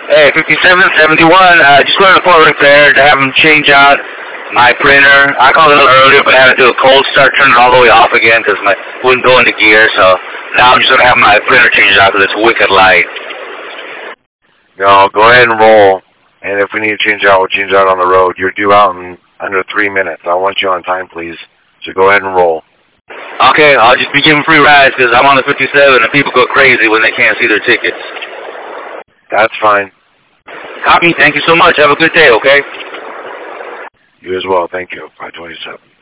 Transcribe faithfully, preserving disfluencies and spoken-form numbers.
Hey, fifty-seven seventy-one, uh, just going to Port Repair to have them change out my printer. I called it a little earlier, but I had to do a cold start, turn it all the way off again because my wouldn't go into gear. So now I'm just going to have my printer changed out because it's wicked light. No, go ahead and roll. And if we need to change out, we'll change out on the road. You're due out in under three minutes. I want you on time, please. So go ahead and roll. Okay, I'll just be giving free rides because I'm on the fifty-seven and people go crazy when they can't see their tickets. That's fine. Copy. Thank you so much. Have a good day, okay? You as well. Thank you. five twenty-seven.